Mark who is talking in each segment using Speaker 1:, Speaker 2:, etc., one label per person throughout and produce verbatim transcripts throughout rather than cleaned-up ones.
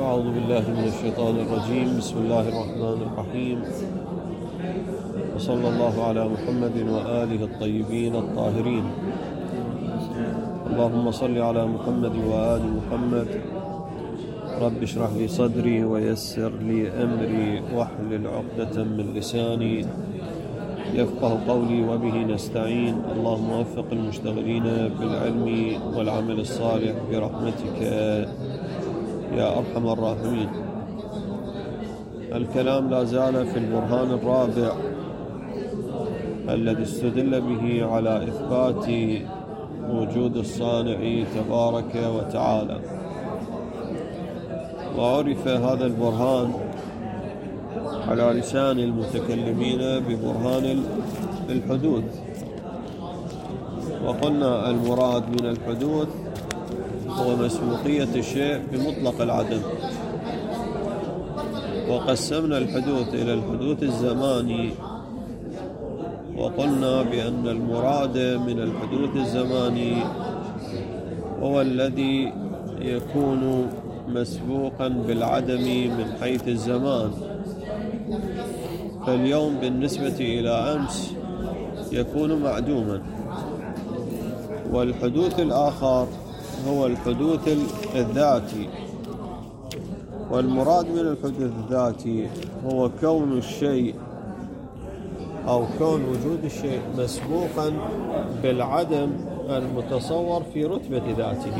Speaker 1: أعوذ بالله من الشيطان الرجيم. بسم الله الرحمن الرحيم، وصلى الله على محمد وآله الطيبين الطاهرين. اللهم صل على محمد وآل محمد. رب اشرح لي صدري ويسر لي أمري واحلل عقدة من لساني يفقه قولي وبه نستعين. اللهم وفق المشتغلين بالعلم والعمل الصالح برحمتك يا أرحم الراحمين. الكلام لا زال في البرهان الرابع الذي استدل به على إثبات وجود الصانع تبارك وتعالى. وعرف هذا البرهان على لسان المتكلمين ببرهان الحدوث، وقلنا المراد من الحدوث هو مسبوقية الشيء بمطلق العدم. وقسمنا الحدوث إلى الحدوث الزماني، وقلنا بأن المراد من الحدوث الزماني هو الذي يكون مسبوقا بالعدم من حيث الزمان. فاليوم بالنسبة إلى أمس يكون معدوما. والحدوث الآخر هو الحدوث الذاتي، والمراد من الحدوث الذاتي هو كون الشيء أو كون وجود الشيء مسبوقا بالعدم المتصور في رتبة ذاته.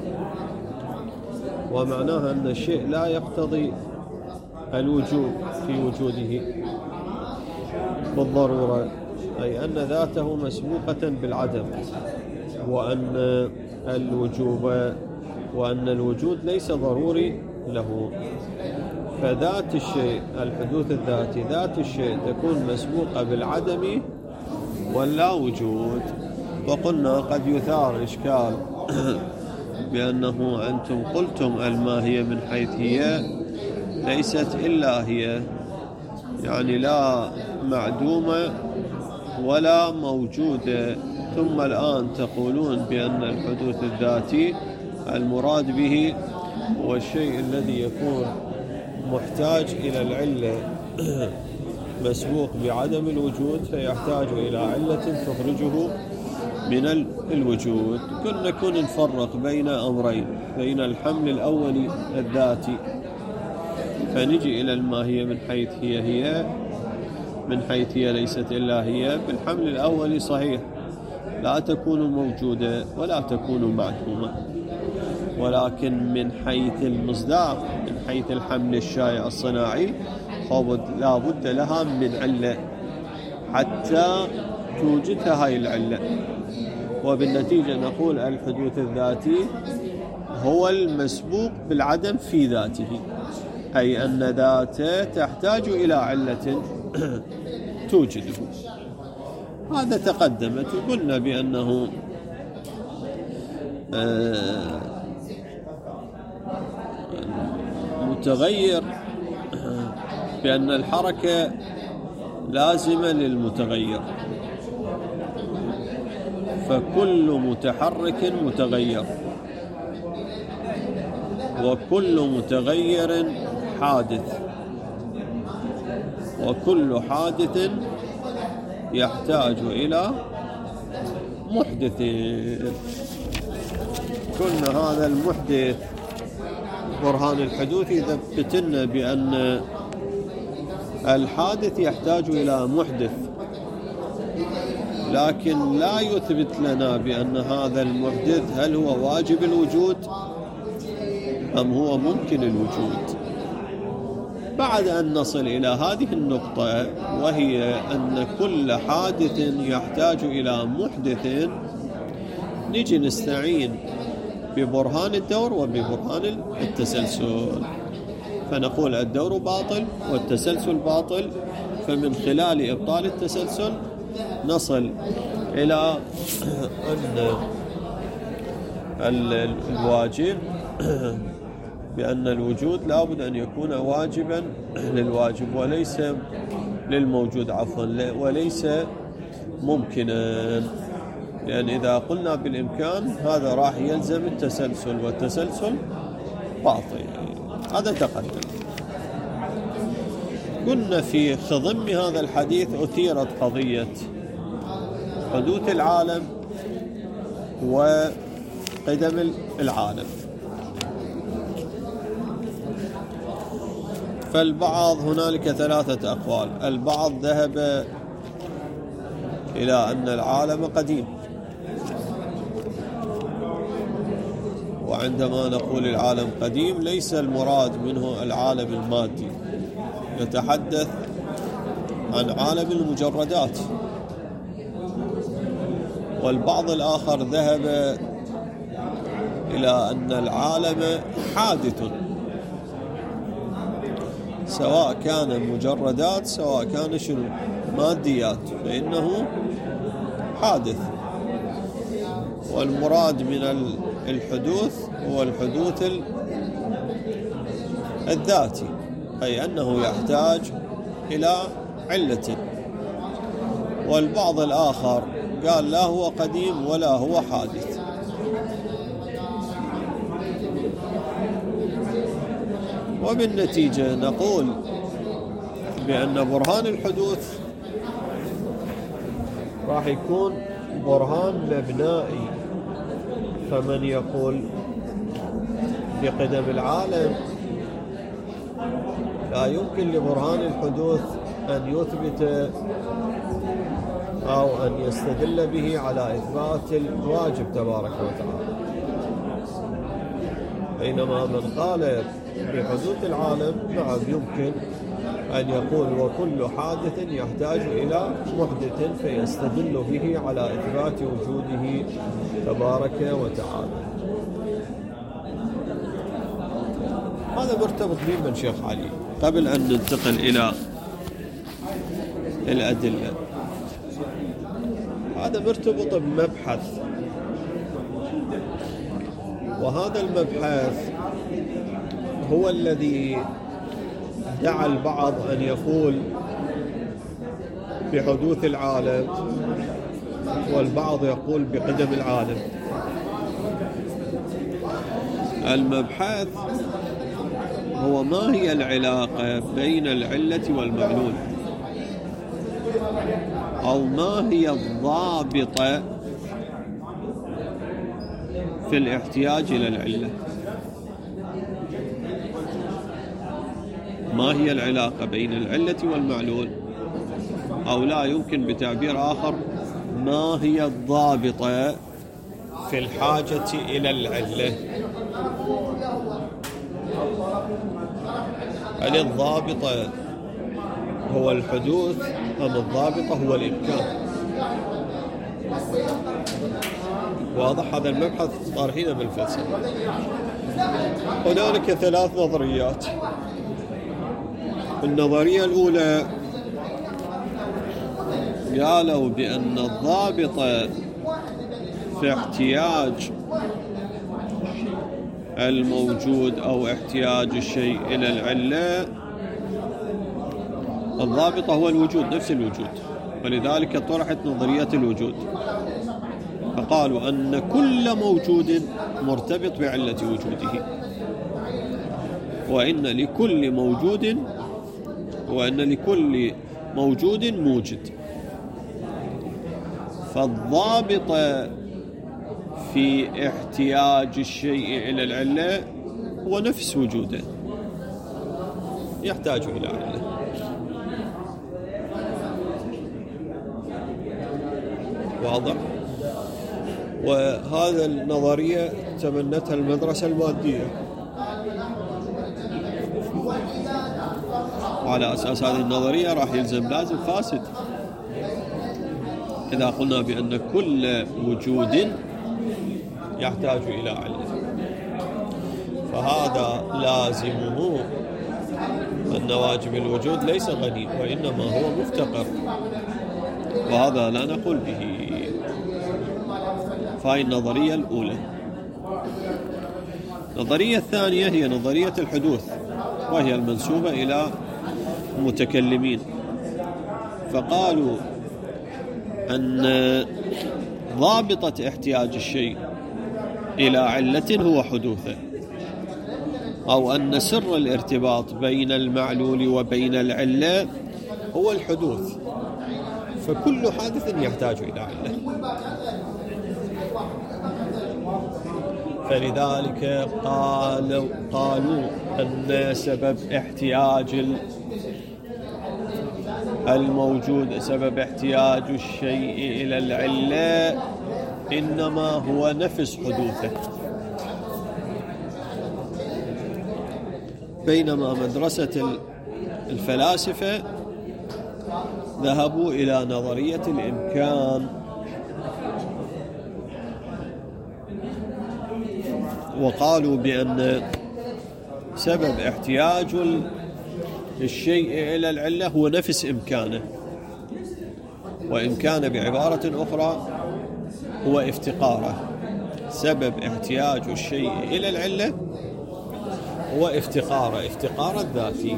Speaker 1: ومعناها أن الشيء لا يقتضي الوجود في وجوده بالضرورة، أي أن ذاته مسبوقة بالعدم، وأن الوجوب وأن الوجود ليس ضروري له. فذات الشيء الحدوث الذاتي ذات الشيء تكون مسبوقة بالعدم ولا وجود. وقلنا قد يثار إشكال بأنه أنتم قلتم الماهية من حيث هي ليست إلا هي، يعني لا معدومة ولا موجودة، ثم الآن تقولون بأن الحدوث الذاتي المراد به هو الشيء الذي يكون محتاج إلى العلة مسبوق بعدم الوجود، فيحتاج إلى علة تخرجه من الوجود. كنا نكون نفرق بين أمرين، بين الحمل الأولي الذاتي فنجي إلى الماهية من حيث هي هي من حيث هي ليست إلا هي. بالحمل الأولي صحيح لا تكون موجودة ولا تكون معدومة، ولكن من حيث المصداق من حيث الحمل الشائع الصناعي لا بد لها من علة حتى توجدها هاي العلة. وبالنتيجة نقول الحدوث الذاتي هو المسبوق بالعدم في ذاته، أي أن ذاته تحتاج إلى علة توجده. هذا تقدمت وقلنا بأنه متغير، بأن الحركة لازمة للمتغير، فكل متحرك متغير، وكل متغير حادث، وكل حادث يحتاج إلى محدث. كنا هذا المحدث برهان الحدوث يثبت لنا بأن الحادث يحتاج إلى محدث، لكن لا يثبت لنا بأن هذا المحدث هل هو واجب الوجود أم هو ممكن الوجود. بعد أن نصل إلى هذه النقطة، وهي أن كل حادث يحتاج إلى محدث، نجي نستعين ببرهان الدور وببرهان التسلسل، فنقول الدور باطل والتسلسل باطل. فمن خلال إبطال التسلسل نصل إلى أن الواجب بأن الوجود لا بد أن يكون واجبا للواجب وليس للموجود عفوا وليس ممكنا. لأن إذا قلنا بالإمكان هذا راح يلزم التسلسل، والتسلسل باطل. هذا تقدم. قلنا في خضم هذا الحديث أثيرت قضية حدوث العالم وقدم العالم. فالبعض هنالك ثلاثة أقوال. البعض ذهب إلى أن العالم قديم، وعندما نقول العالم قديم ليس المراد منه العالم المادي، نتحدث عن عالم المجردات. والبعض الآخر ذهب إلى أن العالم حادث، سواء كان مجردات سواء كان شنو ماديات، فإنه حادث. والمراد من الحدوث هو الحدوث الذاتي، أي أنه يحتاج إلى علة. والبعض الآخر قال لا هو قديم ولا هو حادث. وبالنتيجة نقول بأن برهان الحدوث راح يكون برهان مبنائي. فمن يقول بقدم العالم لا يمكن لبرهان الحدوث أن يثبت أو أن يستدل به على إثبات الواجب تبارك وتعالى، بينما من قال بحدوث العالم نعم يمكن أن يقول وكل حادث يحتاج إلى محدث فيستدل به على إثبات وجوده تبارك وتعالى. هذا مرتبط بمن شيخ علي. قبل أن ننتقل إلى الأدلة، هذا مرتبط بمبحث، وهذا المبحث هو الذي دعا البعض أن يقول بحدوث العالم والبعض يقول بقدم العالم. المبحث هو ما هي العلاقة بين العلة والمعلول، أو ما هي الضابطة في الاحتياج إلى العلة. ما هي العلاقة بين العلة والمعلول، أو لا يمكن بتعبير آخر ما هي الضابطة في الحاجة إلى العلة. هل الضابطة هو الحدوث أم الضابطة هو الإمكان؟ واضح هذا المبحث طارحين بالفلسفة. هنالك ثلاث نظريات. النظرية الأولى قالوا بأن الضابط في احتياج الموجود أو احتياج الشيء إلى العلة، الضابط هو الوجود، نفس الوجود، ولذلك طرحت نظرية الوجود. فقالوا أن كل موجود مرتبط بعلة وجوده، وإن لكل موجود وأن لكل موجود موجد. فالضابط في احتياج الشيء إلى العلة هو نفس وجوده، يحتاج إلى علة. واضح؟ وهذا النظرية تبنتها المدرسة المادية، وعلى أساس هذه النظرية راح يلزم لازم فاسد إذا قلنا بأن كل وجود يحتاج إلى علة. فهذا لازمه أن واجب الوجود ليس غني وإنما هو مفتقر، وهذا لا نقول به. فهي النظرية الأولى. النظرية الثانية هي نظرية الحدوث، وهي المنسوبة إلى المتكلمين. فقالوا أن ضابطة احتياج الشيء إلى علة هو حدوثه. أو أن سر الارتباط بين المعلول وبين العلة هو الحدوث، فكل حادث يحتاج إلى علة. فلذلك قالوا, قالوا أن سبب احتياج الموجود سبب احتياج الشيء إلى العلة إنما هو نفس حدوثه، بينما مدرسة الفلاسفة ذهبوا إلى نظرية الإمكان، وقالوا بأن سبب احتياج الشيء إلى العلة هو نفس إمكانه، وإمكانه بعبارة أخرى هو افتقاره. سبب احتياج الشيء إلى العلة هو افتقاره، افتقار الذاتي.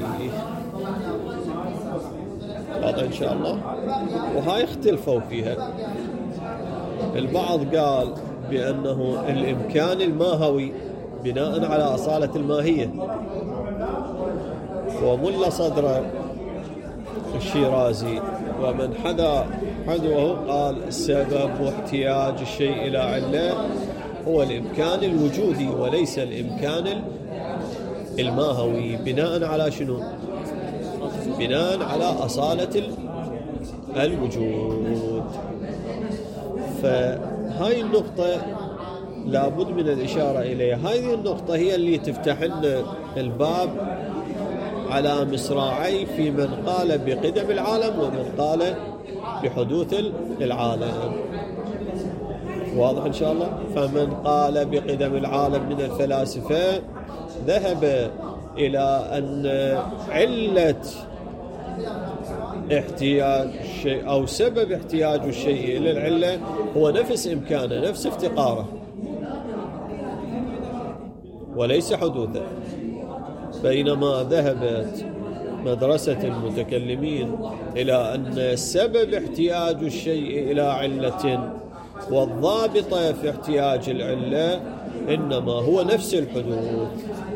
Speaker 1: هذا إن شاء الله. وهاي اختلفوا فيها. البعض قال بأنه الإمكان الماهوي بناء على أصالة الماهية، وملا صدر الشيرازي ومن حذا حذوه قال سبب احتياج الشيء إلى علة هو الإمكان الوجودي وليس الإمكان الماهوي. بناء على شنو؟ بناء على أصالة الوجود. فهاي النقطة لابد من الإشارة إليها. هذه النقطة هي اللي تفتح لنا الباب على مصراعي في من قال بقدم العالم ومن قال بحدوث العالم. واضح إن شاء الله؟ فمن قال بقدم العالم من الفلاسفة ذهب إلى أن علة احتياج الشيء أو سبب احتياج الشيء إلى العلة هو نفس إمكانه، نفس افتقاره، وليس حدوثه. بينما ذهبت مدرسة المتكلمين إلى أن سبب احتياج الشيء إلى علة والضابطة في احتياج العلة إنما هو نفس الحدوث.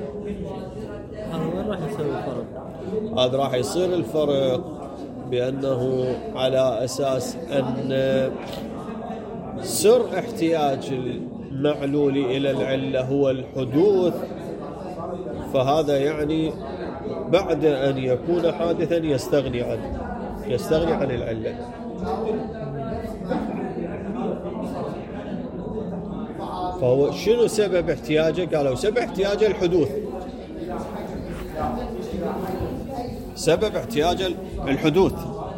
Speaker 2: هذا راح يصير الفرق.
Speaker 1: هذا راح يصير الفرق بأنه على أساس أن سر احتياج المعلول إلى العلة هو الحدوث، فهذا يعني بعد أن يكون حادثا يستغني عنه، يستغني عن العلة. فهو شنو سبب احتياجه؟ قالوا سبب احتياجه الحدوث. سبب احتياج الحدوث،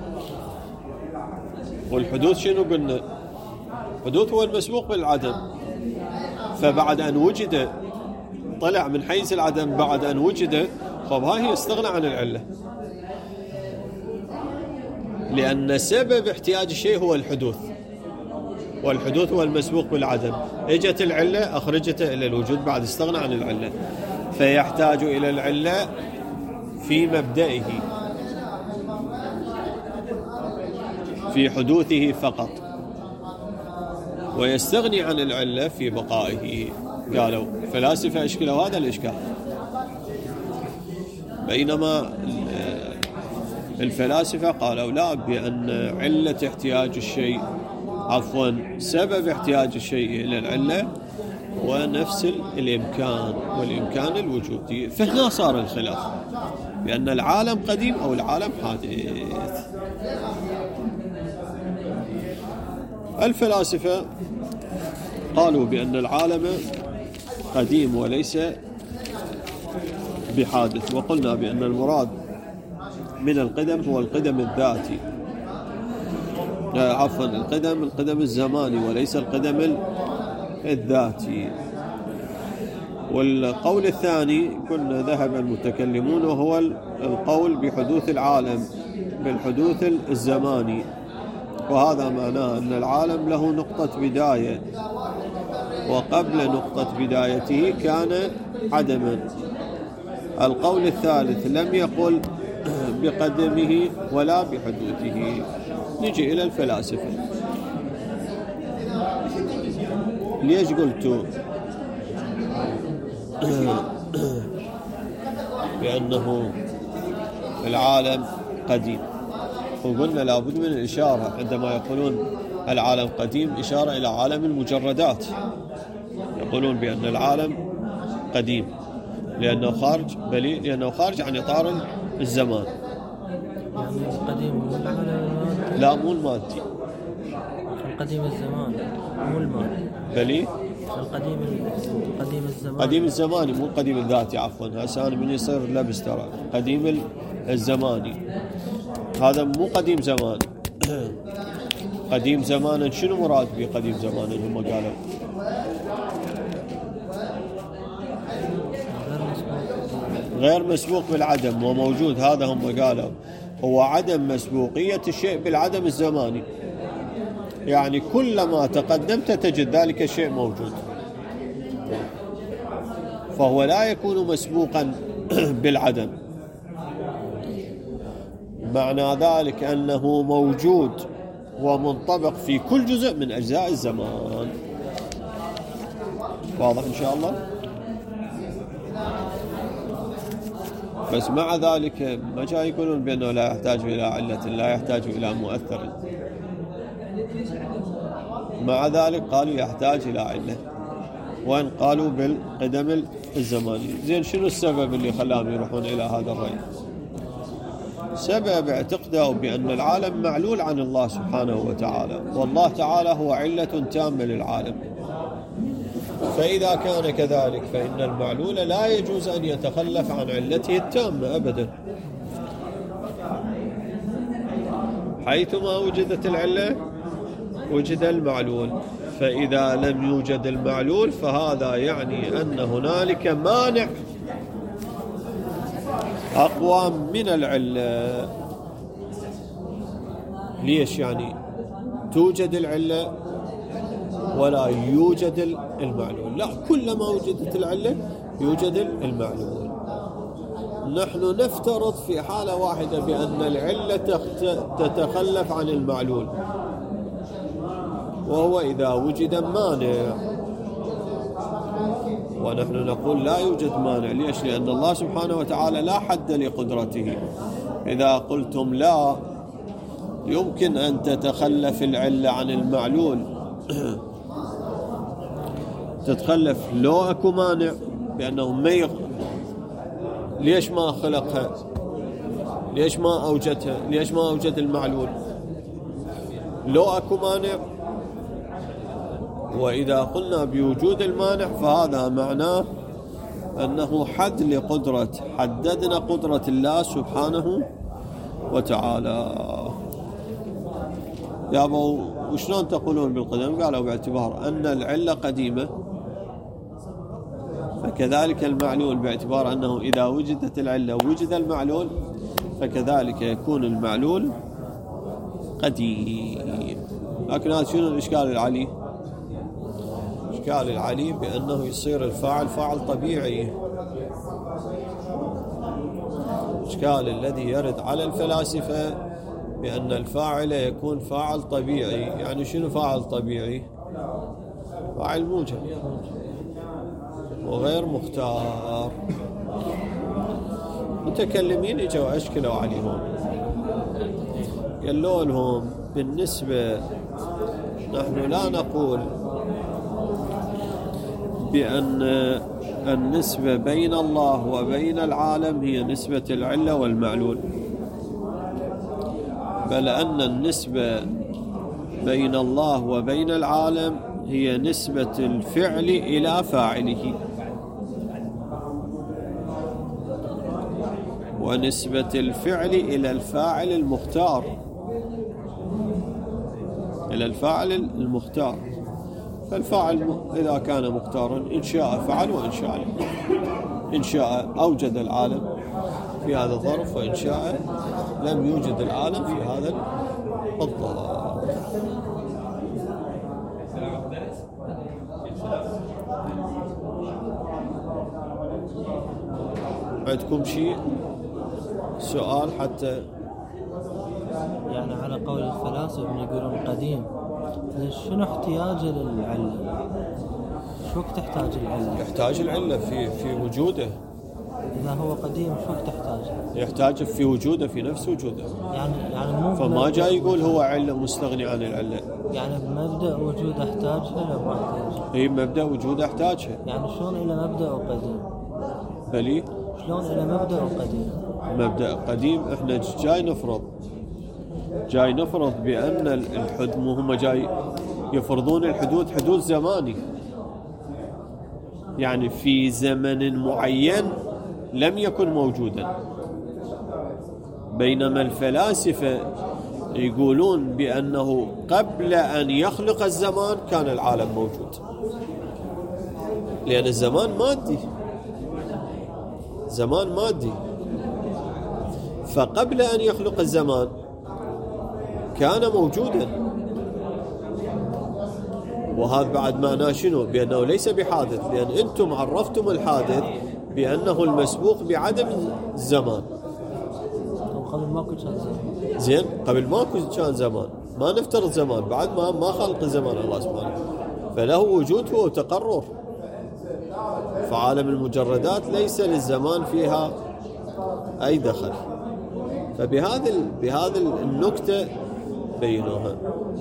Speaker 1: والحدوث شنو قلنا؟ الحدوث هو المسبوق بالعدم، فبعد أن وجد طلع من حيز العدم بعد أن وجد، طب هاي يستغنى عن العلة، لأن سبب احتياج الشيء هو الحدوث، والحدوث هو المسبوق بالعدم. اجت العلة أخرجته إلى الوجود بعد استغنى عن العلة، فيحتاج إلى العلة في مبدئه في حدوثه فقط، ويستغني عن العلة في بقائه. قالوا فلاسفة أشكلوا هذا الإشكال، بينما الفلاسفة قالوا لا، بأن علة احتياج الشيء عفوا سبب احتياج الشيء إلى العلة ونفس الإمكان والإمكان الوجودي. فهنا صار الخلاف بأن العالم قديم أو العالم حادث. الفلاسفة قالوا بأن العالم قديم وليس بحادث، وقلنا بأن المراد من القدم هو القدم الذاتي، عفوا القدم القدم الزماني وليس القدم الذاتي. والقول الثاني كنا ذهب المتكلمون وهو القول بحدوث العالم بالحدوث الزماني، وهذا معناه أن العالم له نقطة بداية، وقبل نقطة بدايته كان عدما. القول الثالث لم يقل بقدمه ولا بحدوثه. نجي إلى الفلاسفة. ليش قلت بأنه العالم قديم. وقلنا لابد من الإشارة عندما يقولون العالم قديم، إشارة إلى عالم المجردات. يقولون بأن العالم قديم لأنه خارج بلي لأنه خارج عن إطار الزمان.
Speaker 2: يعني القديم والعالم
Speaker 1: لا، مو المادي.
Speaker 2: القديم الزمان مو المادي.
Speaker 1: بلي
Speaker 2: القديم القديم الزمان.
Speaker 1: قديم الزماني مو القديم الذاتي. عفوا هسه أنا من يصير لبس ترى. قديم الزماني هذا مو قديم زمان. قديم زمانا شنو مراد به قديم زمانا؟ هم قالوا غير مسبوق بالعدم وموجود. هذا هم قالوا هو عدم مسبوقية الشيء بالعدم الزماني، يعني كلما تقدمت تجد ذلك الشيء موجود، فهو لا يكون مسبوقا بالعدم. معنى ذلك أنه موجود ومنطبق في كل جزء من أجزاء الزمان. واضح إن شاء الله؟ بس مع ذلك ما جاء يقولون بأنه لا يحتاج إلى علة، لا يحتاج إلى مؤثر. مع ذلك قالوا يحتاج إلى علة، وإن قالوا بالقدم الزماني. زين، شنو السبب اللي خلاهم يروحون إلى هذا الرأي؟ سبب اعتقدوا بأن العالم معلول عن الله سبحانه وتعالى، والله تعالى هو علة تامة للعالم. فإذا كان كذلك فإن المعلول لا يجوز أن يتخلف عن علته التامة أبدا. حيثما وجدت العلة وجد المعلول، فإذا لم يوجد المعلول فهذا يعني أن هنالك مانع أقوى من العلة. ليش يعني توجد العلة ولا يوجد المعلول؟ لا، كلما وجدت العلة يوجد المعلول. نحن نفترض في حالة واحدة بأن العلة تتخلف عن المعلول، وهو إذا وجد مانع، ونحن نقول لا يوجد مانع. ليش؟ لأن الله سبحانه وتعالى لا حد لقدرته. إذا قلتم لا يمكن أن تتخلف العلة عن المعلول، تتخلف لو أكو مانع بأنه ما يغ... ليش ما خلقها؟ ليش ما أوجدها؟ ليش ما أوجد المعلول؟ لو أكو مانع. وإذا قلنا بوجود المانع فهذا معناه أنه حد لقدرة، حددنا قدرة الله سبحانه وتعالى. يا أبو وشلون تقولون بالقدم؟ قالوا باعتبار أن العلة قديمة فكذلك المعلول، باعتبار أنه إذا وجدت العلة وجد المعلول فكذلك يكون المعلول قديم. لكن هذا شنو الإشكال العلي؟ الإشكال العلي بأنه يصير الفاعل فاعل طبيعي. الإشكال الذي يرد على الفلاسفة بأن الفاعل يكون فاعل طبيعي. يعني شنو فاعل طبيعي؟ فاعل موجب وغير مختار. متكلمين اجوا اشكلوا عليهم، قالوا لهم بالنسبة نحن لا نقول بأن النسبة بين الله وبين العالم هي نسبة العلة والمعلول، بل أن النسبة بين الله وبين العالم هي نسبة الفعل إلى فاعله، ونسبة الفعل إلى الفاعل المختار، إلى الفاعل المختار. فالفاعل إذا كان مختارا إن شاء فعل وإن شاء إن شاء أوجد العالم في هذا الظرف، وإن شاء لم يوجد العالم في هذا الظرف. عندكم شيء سؤال؟ حتى
Speaker 2: يعني على قول الفلاسفة يقولون قديم، شنو احتياجه للعلة؟ شو وقت تحتاج العلة؟
Speaker 1: يحتاج العلة في في وجوده.
Speaker 2: إذا هو قديم شو تحتاج؟
Speaker 1: يحتاج في وجوده، في نفس وجوده.
Speaker 2: يعني يعني مو
Speaker 1: فما جاي يقول هو علة مستغني عن العلة.
Speaker 2: يعني بمبدأ وجود احتاجها لو ما احتاج.
Speaker 1: هي مبدأ وجود احتاجها.
Speaker 2: يعني شلون إلى مبدأ قديم؟
Speaker 1: بلي
Speaker 2: شلون إلى مبدأ قديم؟
Speaker 1: مبدأ قديم احنا جاي نفرض جاي نفرض بأن الحد مو هم جاي يفرضون الحدود حدود زماني، يعني في زمن معين لم يكن موجودا، بينما الفلاسفة يقولون بأنه قبل أن يخلق الزمان كان العالم موجود، لأن الزمان مادي، زمان مادي، فقبل أن يخلق الزمان كان موجودا. وهذا بعد معناه شنو؟ بأنه ليس بحادث، لأن أنتم عرفتم الحادث بأنه المسبوق بعدم الزمان.
Speaker 2: قبل ماكو كان زمان.
Speaker 1: زين، قبل ماكو كان زمان، ما نفترض زمان، بعد ما ما خلق الزمان الله سبحانه، فله وجود هو تقرر. فعالم المجردات ليس للزمان فيها أي دخل. فبهذا بهذا النكتة بينوها.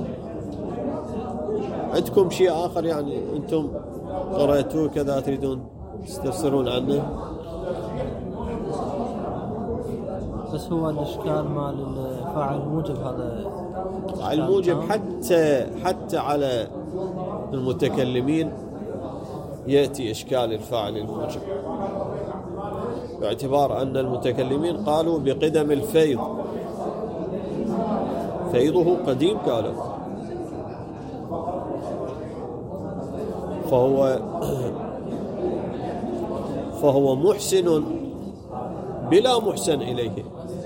Speaker 1: عندكم شيء آخر يعني أنتم قرأتوه كذا تريدون تستفسرون عنه؟
Speaker 2: بس هو الإشكال مال الفاعل الموجب هذا
Speaker 1: الموجب حتى حتى على المتكلمين يأتي إشكال الفاعل الموجب، باعتبار أن المتكلمين قالوا بقدم الفيض، فيضه قديم قالوا، فهو فهو محسن بلا محسن إليه،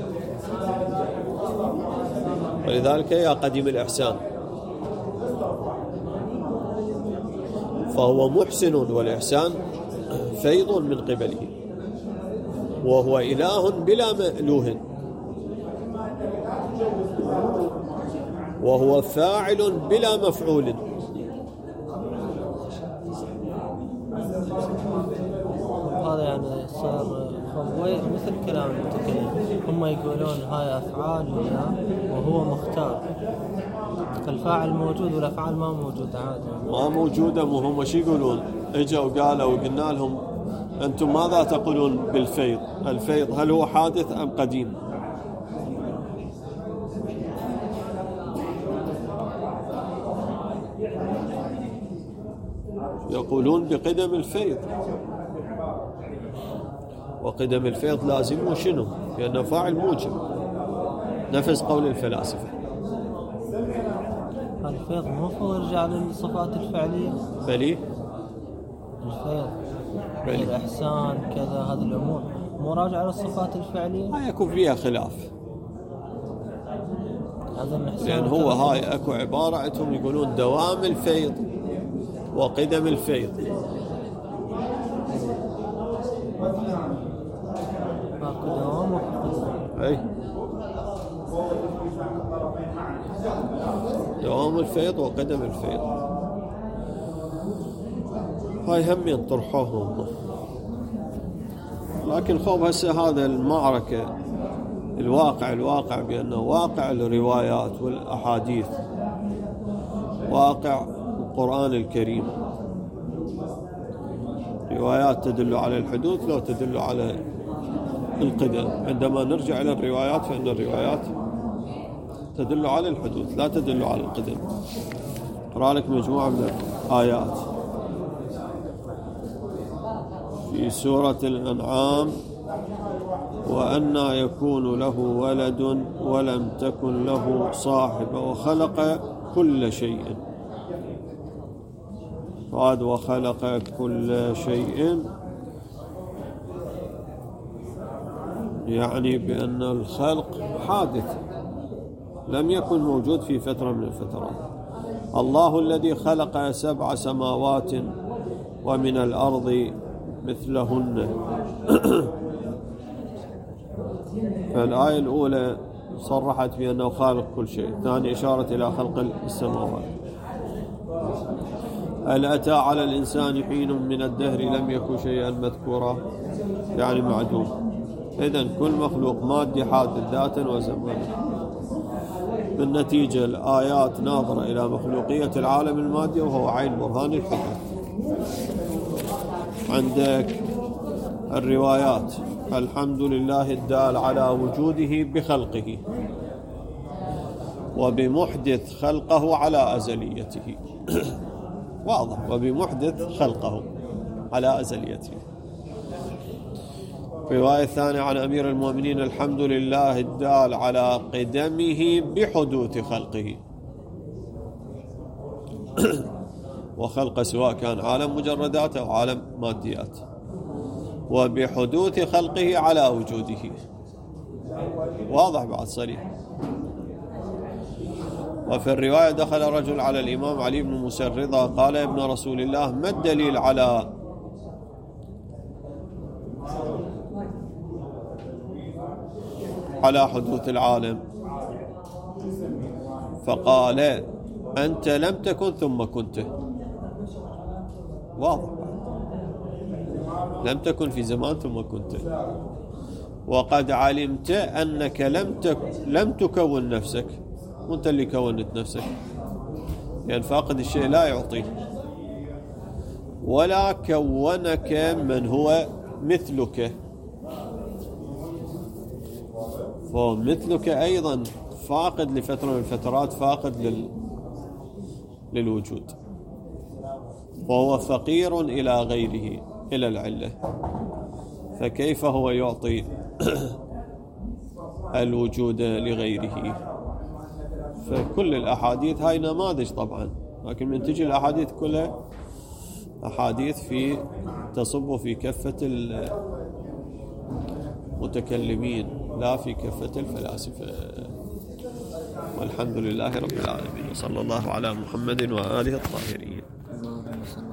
Speaker 1: ولذلك يا قديم الإحسان، فهو محسن والإحسان فيض من قبله، وهو إله بلا مألوه، وهو فاعل بلا مفعول.
Speaker 2: هذا يعني صار مثل كلام المتكلم، هم يقولون هاي أفعال لله وهو مختار، فالفاعل موجود والأفعال ما موجودة عادي.
Speaker 1: ما موجودة، وهم شو يقولون؟ اجوا وقالوا وقلنا لهم أنتم ماذا تقولون بالفيض؟ الفيض هل هو حادث أم قديم؟ يقولون بقدم الفيض، وقدم الفيض لازم شنو؟ لأنه فاعل موجب، نفس قول الفلاسفة.
Speaker 2: الفيض مو هو يرجع للصفات الفعلية؟
Speaker 1: بلي
Speaker 2: الفيض
Speaker 1: بلي
Speaker 2: الإحسان كذا، هذه الأمور مو راجعة للصفات الفعلية؟
Speaker 1: ما يكون فيها خلاف، لأن هو هاي أكو عبارة عندهم يقولون دوام الفيض وقدم الفيض.
Speaker 2: ماكو دوام وقدم.
Speaker 1: أي دوام الفيض وقدم الفيض، هاي هم ينطرحوهم. لكن خوف هسه هذا المعركة الواقع الواقع بأنه واقع الروايات والأحاديث، واقع القرآن الكريم، روايات تدل على الحدوث لو تدل على القدم. عندما نرجع إلى الروايات فإن الروايات تدل على الحدوث لا تدل على القدم. أقرأ لك مجموعة من الآيات في سورة الأنعام: وأنى يكون له ولد ولم تكن له صاحبة وخلق كل شيء. قال وخلق كل شيء يعني بأن الخلق حادث لم يكن موجود في فترة من الفترات. الله الذي خلق سبع سماوات ومن الأرض مثلهن. فالآية الأولى صرحت بأنه خالق كل شيء، ثاني إشارة إلى خلق السماوات. هل أتى على الإنسان حين من الدهر لم يكن شيئا مذكورا، يعني معدوم. إذن كل مخلوق مادي حادث ذاتا وزمنا. بالنتيجة الآيات ناظرة إلى مخلوقية العالم المادي وهو عين برهان الحدث. عندك الروايات: الحمد لله الدال على وجوده بخلقه، وبمحدث خلقه على أزليته. واضح، وبمحدث خلقه على أزليته. الرواية الثانية عن أمير المؤمنين: الحمد لله الدال على قدمه بحدوث خلقه. وخلق سواء كان عالم مجردات أو عالم ماديات، وبحدوث خلقه على وجوده. واضح بعد صريح. وفي الرواية: دخل رجل على الإمام علي بن موسى الرضا قال: يا ابن رسول الله، ما الدليل على على حدوث العالم؟ فقال: أنت لم تكن ثم كنت. واضح، لم تكن في زمان ثم كنت، وقد علمت أنك لم تك لم تكون نفسك، وانت اللي كونت نفسك، يعني فاقد الشيء لا يعطيه، ولا كونك من هو مثلك، فمثلك أيضا فاقد لفترة من الفترات، فاقد لل... للوجود، وهو فقير إلى غيره، إلى العلة، فكيف هو يعطي الوجود لغيره؟ فكل الأحاديث هاي نماذج طبعا، لكن من تجي الأحاديث كلها أحاديث في تصب في كفة المتكلمين لا في كفة الفلاسفة. والحمد لله رب العالمين، وصلى الله على محمد وآله الطاهرين.